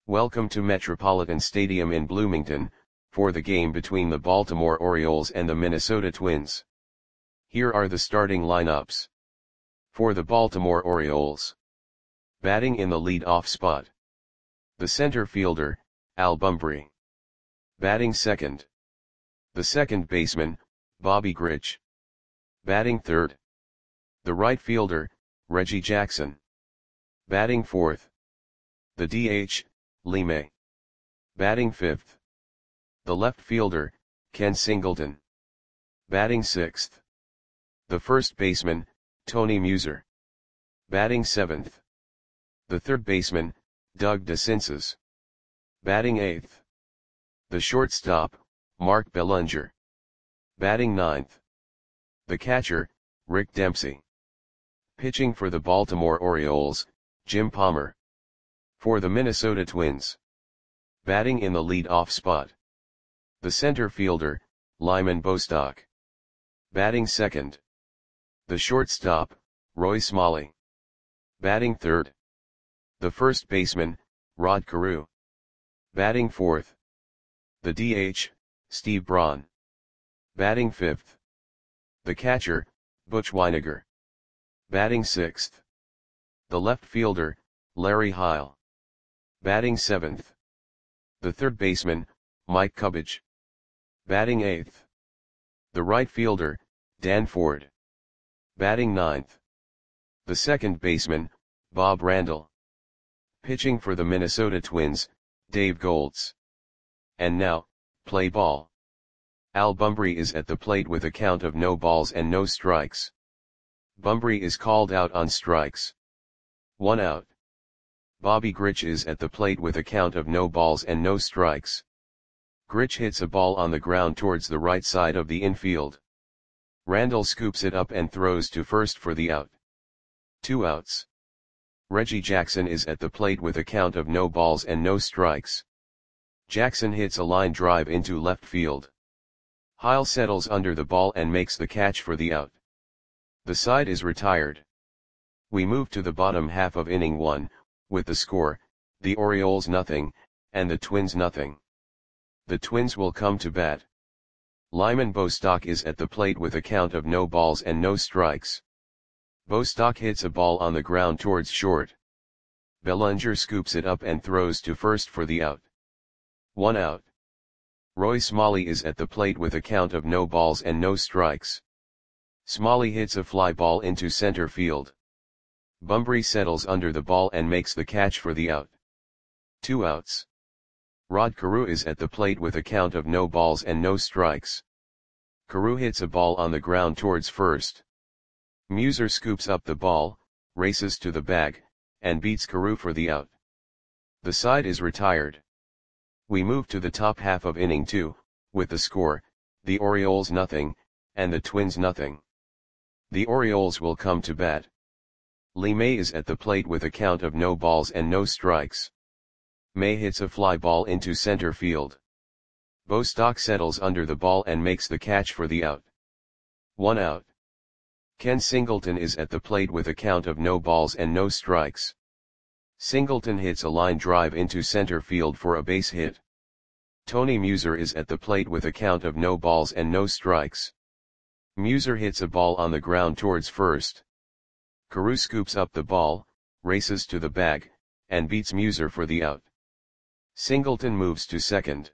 Welcome to Metropolitan Stadium in Bloomington, for the game between the Baltimore Orioles and the Minnesota Twins. Here are the starting lineups. For the Baltimore Orioles. Batting in the lead-off spot. The center fielder, Al Bumbry. Batting second. The second baseman, Bobby Grich. Batting third. The right fielder, Reggie Jackson. Batting fourth. The DH, Lee May. Batting fifth. The left fielder, Ken Singleton. Batting sixth. The first baseman, Tony Muser. Batting seventh. The third baseman, Doug DeCinces. Batting eighth. The shortstop, Mark Bellinger. Batting ninth. The catcher, Rick Dempsey. Pitching for the Baltimore Orioles, Jim Palmer. For the Minnesota Twins. Batting in the lead-off spot. The center fielder, Lyman Bostock. Batting second. The shortstop, Roy Smalley. Batting third. The first baseman, Rod Carew. Batting fourth. The DH, Steve Braun. Batting fifth. The catcher, Butch Wynegar. Batting sixth. The left fielder, Larry Heil. Batting seventh. The third baseman, Mike Cubbage. Batting eighth. The right fielder, Dan Ford. Batting ninth. The second baseman, Bob Randall. Pitching for the Minnesota Twins, Dave Goltz. And now, play ball. Al Bumbry is at the plate with a count of no balls and no strikes. Bumbry is called out on strikes. 1 out. Bobby Grich is at the plate with a count of no balls and no strikes. Grich hits a ball on the ground towards the right side of the infield. Randall scoops it up and throws to first for the out. 2 outs. Reggie Jackson is at the plate with a count of no balls and no strikes. Jackson hits a line drive into left field. Heil settles under the ball and makes the catch for the out. The side is retired. We move to the bottom half of inning 1, with the score, the Orioles nothing, and the Twins nothing. The Twins will come to bat. Lyman Bostock is at the plate with a count of no balls and no strikes. Bostock hits a ball on the ground towards short. Bellinger scoops it up and throws to first for the out. 1 out. Roy Smalley is at the plate with a count of no balls and no strikes. Smalley hits a fly ball into center field. Bumbry settles under the ball and makes the catch for the out. 2 outs. Rod Carew is at the plate with a count of no balls and no strikes. Carew hits a ball on the ground towards first. Muser scoops up the ball, races to the bag, and beats Carew for the out. The side is retired. We move to the top half of inning 2, with the score, the Orioles nothing, and the Twins nothing. The Orioles will come to bat. Lee May is at the plate with a count of no balls and no strikes. May hits a fly ball into center field. Bostock settles under the ball and makes the catch for the out. 1 out. Ken Singleton is at the plate with a count of no balls and no strikes. Singleton hits a line drive into center field for a base hit. Tony Muser is at the plate with a count of no balls and no strikes. Muser hits a ball on the ground towards first. Carew scoops up the ball, races to the bag, and beats Muser for the out. Singleton moves to second.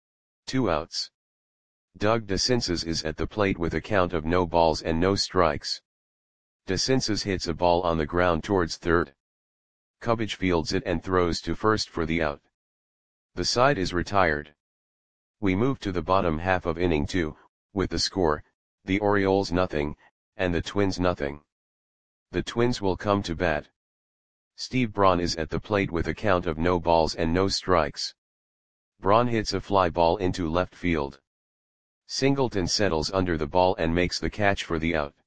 2 outs. Doug DeCinces is at the plate with a count of no balls and no strikes. DeCinces hits a ball on the ground towards third. Cubbage fields it and throws to first for the out. The side is retired. We move to the bottom half of inning 2, with the score, the Orioles nothing, and the Twins nothing. The Twins will come to bat. Steve Braun is at the plate with a count of no balls and no strikes. Braun hits a fly ball into left field. Singleton settles under the ball and makes the catch for the out.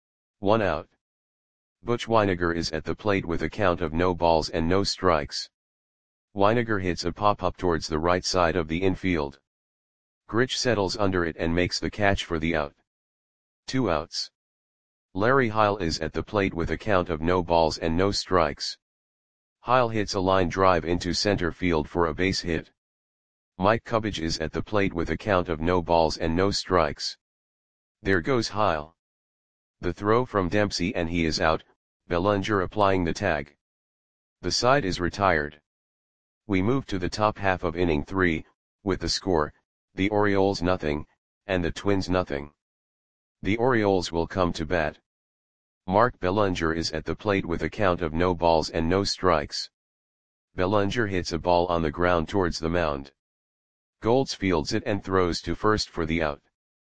1 out. Butch Wynegar is at the plate with a count of no balls and no strikes. Wynegar hits a pop-up towards the right side of the infield. Grich settles under it and makes the catch for the out. 2 outs. Larry Heil is at the plate with a count of no balls and no strikes. Heil hits a line drive into center field for a base hit. Mike Cubbage is at the plate with a count of no balls and no strikes. There goes Heil. The throw from Dempsey and he is out, Bellinger applying the tag. The side is retired. We move to the top half of inning 3, with the score, the Orioles nothing, and the Twins nothing. The Orioles will come to bat. Mark Bellinger is at the plate with a count of no balls and no strikes. Bellinger hits a ball on the ground towards the mound. Golds fields it and throws to first for the out.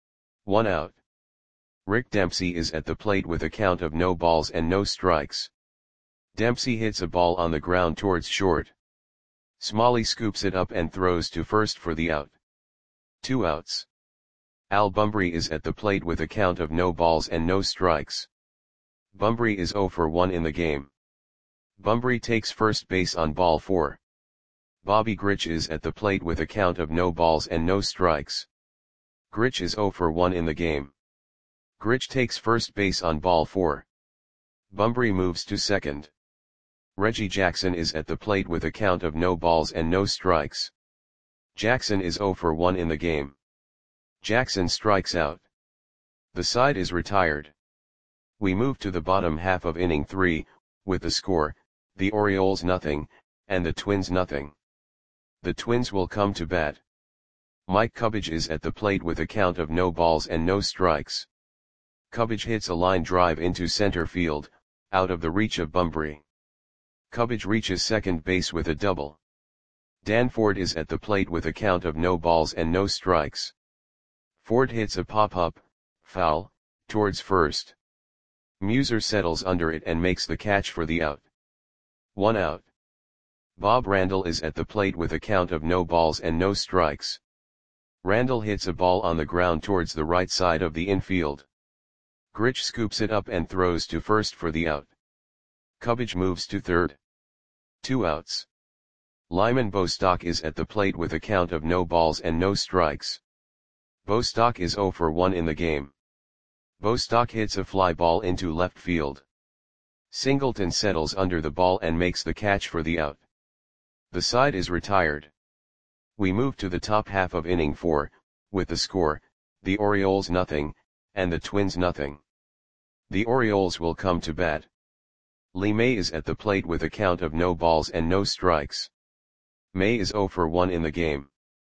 1 out. Rick Dempsey is at the plate with a count of no balls and no strikes. Dempsey hits a ball on the ground towards short. Smalley scoops it up and throws to first for the out. 2 outs. Al Bumbry is at the plate with a count of no balls and no strikes. Bumbry is 0 for 1 in the game. Bumbry takes first base on ball 4. Bobby Grich is at the plate with a count of no balls and no strikes. Grich is 0 for 1 in the game. Grich takes first base on ball 4. Bumbry moves to second. Reggie Jackson is at the plate with a count of no balls and no strikes. Jackson is 0 for 1 in the game. Jackson strikes out. The side is retired. We move to the bottom half of inning 3, with the score, the Orioles nothing, and the Twins nothing. The Twins will come to bat. Mike Cubbage is at the plate with a count of no balls and no strikes. Cubbage hits a line drive into center field, out of the reach of Bumbry. Cubbage reaches second base with a double. Dan Ford is at the plate with a count of no balls and no strikes. Ford hits a pop-up, foul, towards first. Muser settles under it and makes the catch for the out. 1 out. Bob Randall is at the plate with a count of no balls and no strikes. Randall hits a ball on the ground towards the right side of the infield. Grich scoops it up and throws to first for the out. Cubbage moves to third. 2 outs. Lyman Bostock is at the plate with a count of no balls and no strikes. Bostock is 0 for 1 in the game. Bostock hits a fly ball into left field. Singleton settles under the ball and makes the catch for the out. The side is retired. We move to the top half of inning 4, with the score, the Orioles nothing, and the Twins nothing. The Orioles will come to bat. Lee May is at the plate with a count of no balls and no strikes. May is 0 for 1 in the game.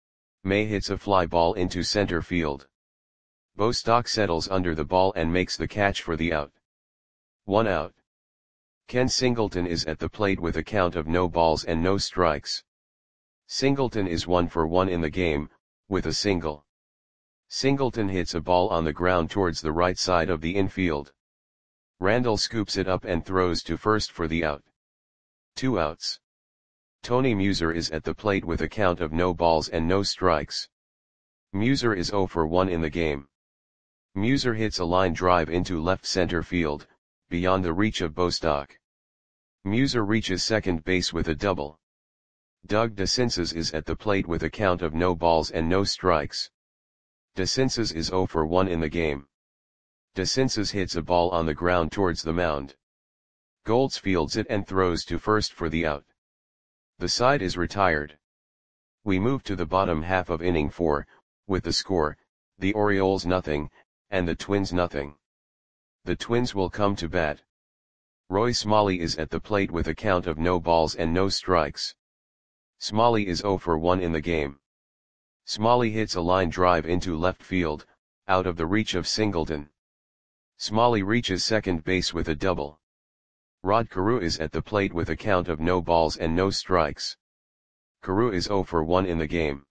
May hits a fly ball into center field. Bostock settles under the ball and makes the catch for the out. 1 out. Ken Singleton is at the plate with a count of no balls and no strikes. Singleton is 1 for 1 in the game, with a single. Singleton hits a ball on the ground towards the right side of the infield. Randall scoops it up and throws to first for the out. 2 outs. Tony Muser is at the plate with a count of no balls and no strikes. Muser is 0 for 1 in the game. Muser hits a line drive into left center field, beyond the reach of Bostock. Muser reaches second base with a double. Doug DeCinces is at the plate with a count of no balls and no strikes. DeCinces is 0 for 1 in the game. DeCinces hits a ball on the ground towards the mound. Golds fields it and throws to first for the out. The side is retired. We move to the bottom half of inning 4, with the score, the Orioles nothing, and the Twins nothing. The Twins will come to bat. Roy Smalley is at the plate with a count of no balls and no strikes. Smalley is 0 for 1 in the game. Smalley hits a line drive into left field, out of the reach of Singleton. Smalley reaches second base with a double. Rod Carew is at the plate with a count of no balls and no strikes. Carew is 0 for 1 in the game.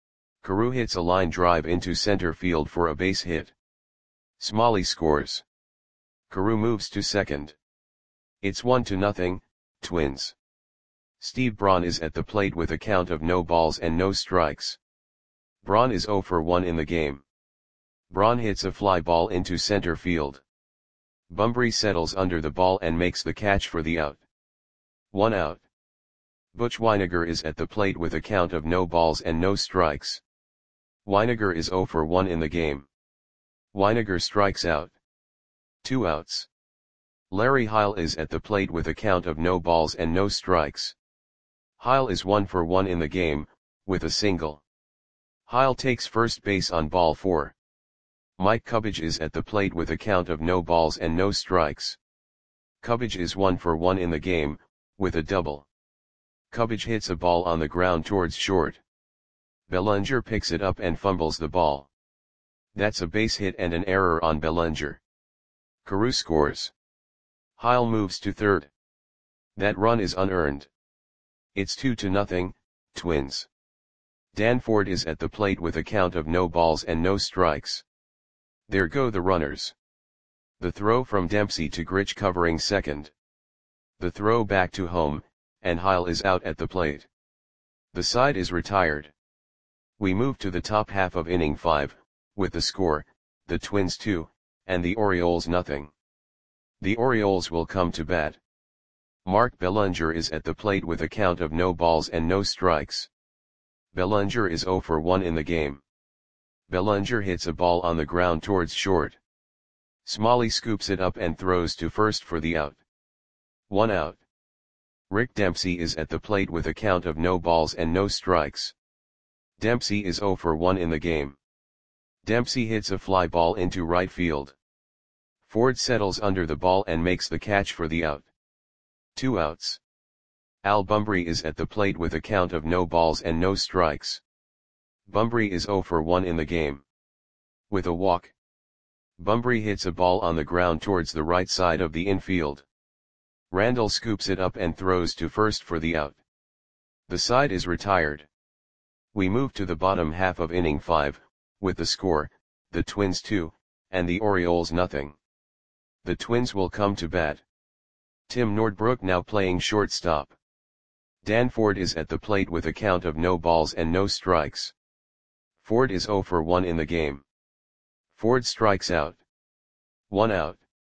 Carew hits a line drive into center field for a base hit. Smalley scores. Carew moves to second. It's 1-0, Twins. Steve Braun is at the plate with a count of no balls and no strikes. Braun is 0 for 1 in the game. Braun hits a fly ball into center field. Bumbry settles under the ball and makes the catch for the out. 1 out. Butch Wynegar is at the plate with a count of no balls and no strikes. Wynegar is 0 for 1 in the game. Wynegar strikes out. 2 outs. Larry Heil is at the plate with a count of no balls and no strikes. Heil is 1 for 1 in the game, with a single. Heil takes first base on ball 4. Mike Cubbage is at the plate with a count of no balls and no strikes. Cubbage is 1 for 1 in the game, with a double. Cubbage hits a ball on the ground towards short. Bellinger picks it up and fumbles the ball. That's a base hit and an error on Bellinger. Carew scores. Heil moves to third. That run is unearned. It's 2-0, Twins. Dan Ford is at the plate with a count of no balls and no strikes. There go the runners. The throw from Dempsey to Grich covering second. The throw back to home, and Heil is out at the plate. The side is retired. We move to the top half of inning 5, with the score, the Twins 2, and the Orioles nothing. The Orioles will come to bat. Mark Bellinger is at the plate with a count of no balls and no strikes. Bellinger is 0 for 1 in the game. Bellinger hits a ball on the ground towards short. Smalley scoops it up and throws to first for the out. 1 out. Rick Dempsey is at the plate with a count of no balls and no strikes. Dempsey is 0 for 1 in the game. Dempsey hits a fly ball into right field. Ford settles under the ball and makes the catch for the out. 2 outs. Al Bumbry is at the plate with a count of no balls and no strikes. Bumbry is 0 for 1 in the game. With a walk. Bumbry hits a ball on the ground towards the right side of the infield. Randall scoops it up and throws to first for the out. The side is retired. We move to the bottom half of inning 5, with the score, the Twins 2, and the Orioles nothing. The Twins will come to bat. Tim Nordbrook now playing shortstop. Dan Ford is at the plate with a count of no balls and no strikes. Ford is 0 for 1 in the game. Ford strikes out. 1 out.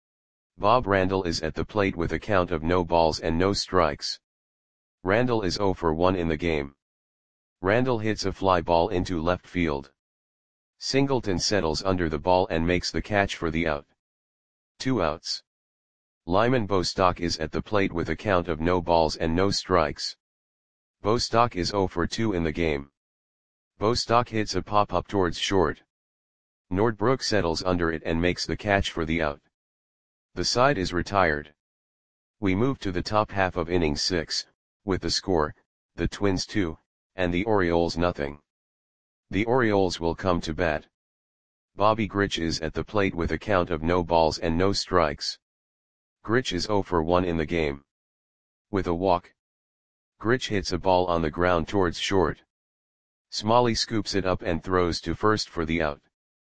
Bob Randall is at the plate with a count of no balls and no strikes. Randall is 0 for 1 in the game. Randall hits a fly ball into left field. Singleton settles under the ball and makes the catch for the out. 2 outs. Lyman Bostock is at the plate with a count of no balls and no strikes. Bostock is 0 for 2 in the game. Bostock hits a pop-up towards short. Nordbrook settles under it and makes the catch for the out. The side is retired. We move to the top half of inning 6, with the score, the Twins 2, and the Orioles nothing. The Orioles will come to bat. Bobby Grich is at the plate with a count of no balls and no strikes. Grich is 0 for 1 in the game. With a walk. Grich hits a ball on the ground towards short. Smalley scoops it up and throws to first for the out.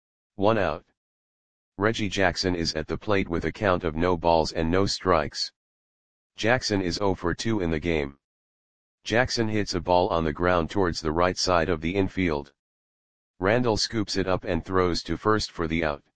1 out. Reggie Jackson is at the plate with a count of no balls and no strikes. Jackson is 0 for 2 in the game. Jackson hits a ball on the ground towards the right side of the infield. Randall scoops it up and throws to first for the out.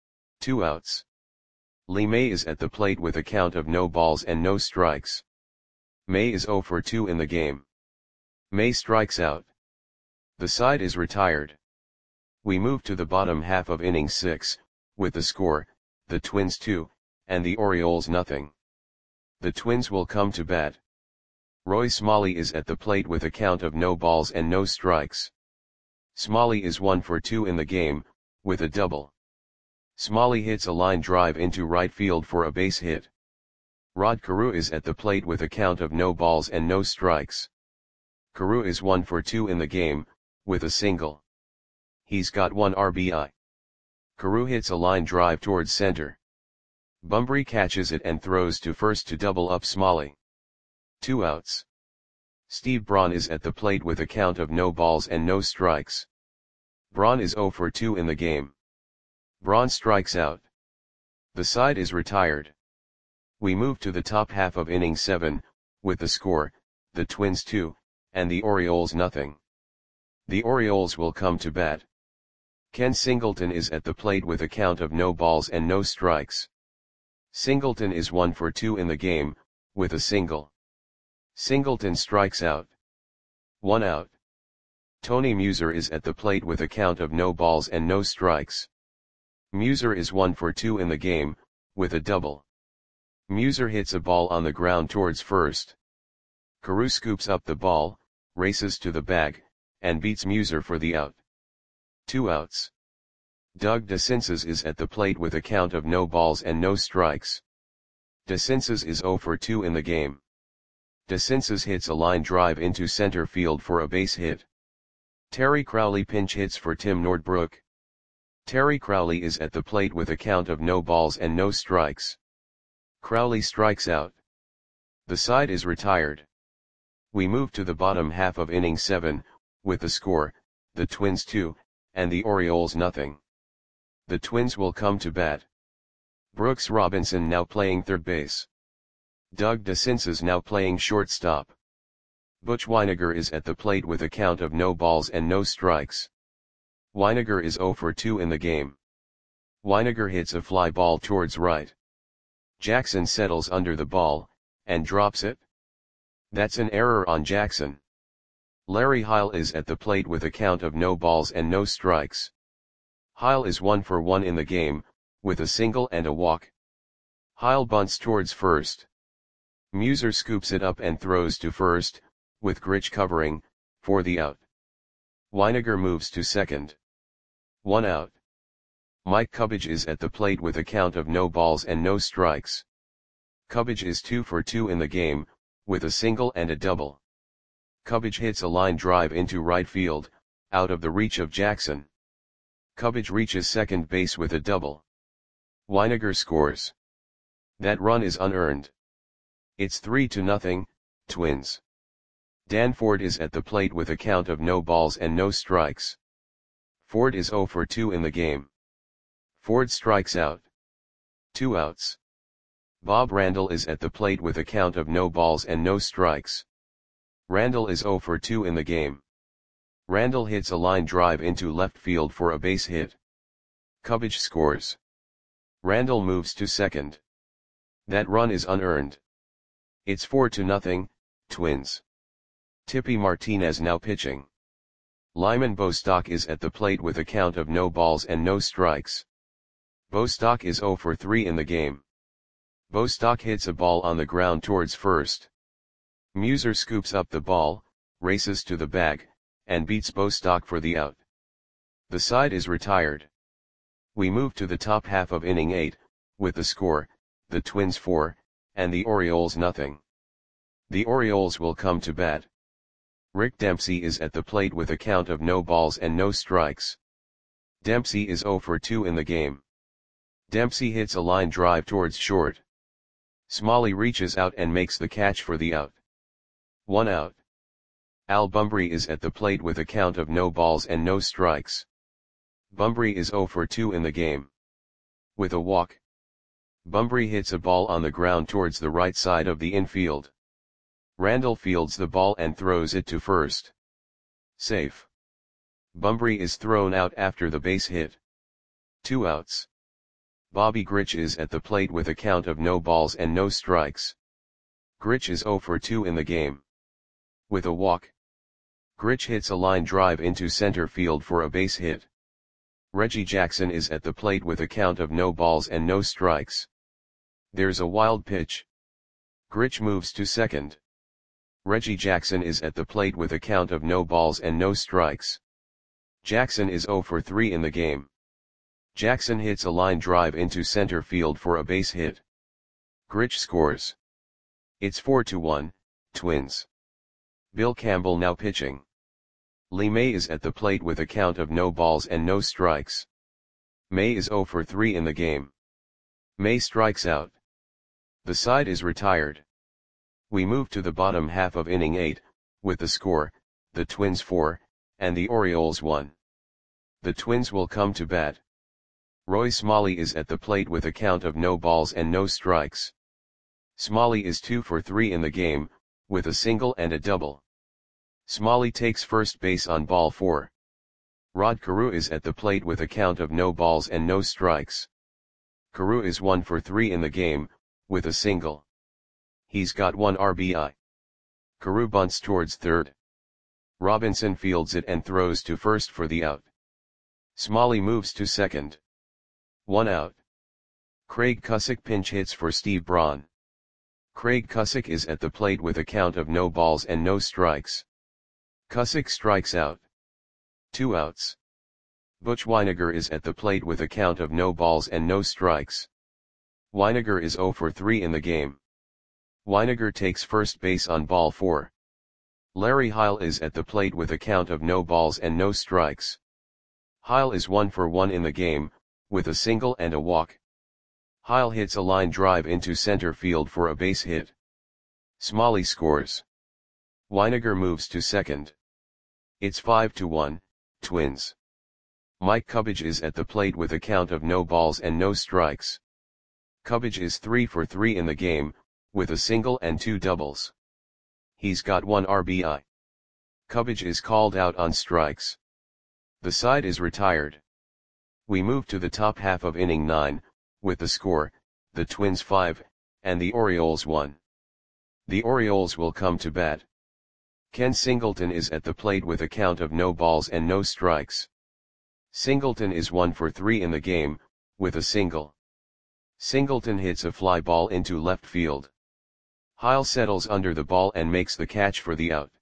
2 outs. Lee May is at the plate with a count of no balls and no strikes. May is 0 for 2 in the game. May strikes out. The side is retired. We move to the bottom half of inning 6, with the score, the Twins 2, and the Orioles nothing. The Twins will come to bat. Roy Smalley is at the plate with a count of no balls and no strikes. Smalley is 1 for 2 in the game, with a double. Smalley hits a line drive into right field for a base hit. Rod Carew is at the plate with a count of no balls and no strikes. Carew is 1 for 2 in the game, with a single. He's got 1 RBI. Carew hits a line drive towards center. Bumbry catches it and throws to first to double up Smalley. 2 outs. Steve Braun is at the plate with a count of no balls and no strikes. Braun is 0 for 2 in the game. Braun strikes out. The side is retired. We move to the top half of inning 7, with the score, the Twins 2, and the Orioles nothing. The Orioles will come to bat. Ken Singleton is at the plate with a count of no balls and no strikes. Singleton is 1 for 2 in the game, with a single. Singleton strikes out. 1 out. Tony Muser is at the plate with a count of no balls and no strikes. Muser is 1 for 2 in the game, with a double. Muser hits a ball on the ground towards first. Carew scoops up the ball, races to the bag, and beats Muser for the out. 2 outs. Doug DeCinces is at the plate with a count of no balls and no strikes. DeCinces is 0 for 2 in the game. DeCinces hits a line drive into center field for a base hit. Terry Crowley pinch hits for Tim Nordbrook. Terry Crowley is at the plate with a count of no balls and no strikes. Crowley strikes out. The side is retired. We move to the bottom half of inning 7, with the score, the Twins 2, and the Orioles nothing. The Twins will come to bat. Brooks Robinson now playing third base. Doug DeCinces now playing shortstop. Butch Wynegar is at the plate with a count of no balls and no strikes. Wynegar is 0 for 2 in the game. Wynegar hits a fly ball towards right. Jackson settles under the ball, and drops it. That's an error on Jackson. Larry Heil is at the plate with a count of no balls and no strikes. Heil is 1 for 1 in the game, with a single and a walk. Heil bunts towards first. Muser scoops it up and throws to first, with Grich covering, for the out. Wynegar moves to second. 1 out. Mike Cubbage is at the plate with a count of no balls and no strikes. Cubbage is 2 for 2 in the game, with a single and a double. Cubbage hits a line drive into right field, out of the reach of Jackson. Cubbage reaches second base with a double. Wynegar scores. That run is unearned. It's 3-0, Twins. Dan Ford is at the plate with a count of no balls and no strikes. Ford is 0 for 2 in the game. Ford strikes out. 2 outs. Bob Randall is at the plate with a count of no balls and no strikes. Randall is 0 for 2 in the game. Randall hits a line drive into left field for a base hit. Cubbage scores. Randall moves to second. That run is unearned. It's 4-0, Twins. Tippy Martinez now pitching. Lyman Bostock is at the plate with a count of no balls and no strikes. Bostock is 0 for 3 in the game. Bostock hits a ball on the ground towards first. Muser scoops up the ball, races to the bag, and beats Bostock for the out. The side is retired. We move to the top half of inning 8, with the score, the Twins 4, and the Orioles nothing. The Orioles will come to bat. Rick Dempsey is at the plate with a count of no balls and no strikes. Dempsey is 0 for 2 in the game. Dempsey hits a line drive towards short. Smalley reaches out and makes the catch for the out. 1 out. Al Bumbry is at the plate with a count of no balls and no strikes. Bumbry is 0 for 2 in the game. With a walk. Bumbry hits a ball on the ground towards the right side of the infield. Randall fields the ball and throws it to first. Safe. Bumbry is thrown out after the base hit. 2 outs. Bobby Grich is at the plate with a count of no balls and no strikes. Grich is 0 for 2 in the game. With a walk. Grich hits a line drive into center field for a base hit. Reggie Jackson is at the plate with a count of no balls and no strikes. There's a wild pitch. Grich moves to second. Reggie Jackson is at the plate with a count of no balls and no strikes. Jackson is 0 for 3 in the game. Jackson hits a line drive into center field for a base hit. Grich scores. It's 4-1, Twins. Bill Campbell now pitching. Lee May is at the plate with a count of no balls and no strikes. May is 0 for 3 in the game. May strikes out. The side is retired. We move to the bottom half of inning 8, with the score, the Twins 4, and the Orioles 1. The Twins will come to bat. Roy Smalley is at the plate with a count of no balls and no strikes. Smalley is 2 for 3 in the game, with a single and a double. Smalley takes first base on ball 4. Rod Carew is at the plate with a count of no balls and no strikes. Carew is 1 for 3 in the game, with a single. He's got 1 RBI. Carew bunts towards third. Robinson fields it and throws to first for the out. Smalley moves to second. 1 out. Craig Cusick pinch hits for Steve Braun. Craig Cusick is at the plate with a count of no balls and no strikes. Cusick strikes out. 2 outs. Butch Wynegar is at the plate with a count of no balls and no strikes. Wynegar is 0 for 3 in the game. Wynegar takes first base on ball 4. Larry Heil is at the plate with a count of no balls and no strikes. Heil is 1 for 1 in the game, with a single and a walk. Heil hits a line drive into center field for a base hit. Smalley scores. Wynegar moves to second. It's 5-1, Twins. Mike Cubbage is at the plate with a count of no balls and no strikes. Cubbage is 3 for 3 in the game, with a single and 2 doubles. He's got 1 RBI. Cubbage is called out on strikes. The side is retired. We move to the top half of inning 9, with the score, the Twins 5, and the Orioles 1. The Orioles will come to bat. Ken Singleton is at the plate with a count of no balls and no strikes. Singleton is 1 for 3 in the game, with a single. Singleton hits a fly ball into left field. Heil settles under the ball and makes the catch for the out.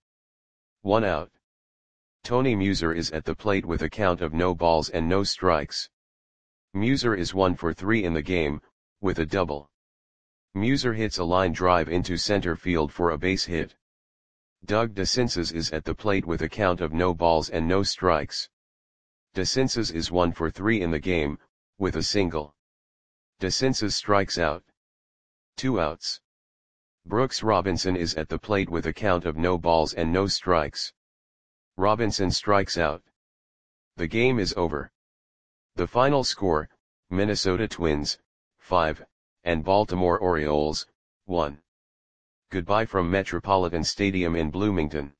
1 out. Tony Muser is at the plate with a count of no balls and no strikes. Muser is 1 for 3 in the game, with a double. Muser hits a line drive into center field for a base hit. Doug DeCinces is at the plate with a count of no balls and no strikes. DeCinces is 1 for 3 in the game, with a single. DeCinces strikes out. 2 outs. Brooks Robinson is at the plate with a count of no balls and no strikes. Robinson strikes out. The game is over. The final score, Minnesota Twins, 5, and Baltimore Orioles, 1. Goodbye from Metropolitan Stadium in Bloomington.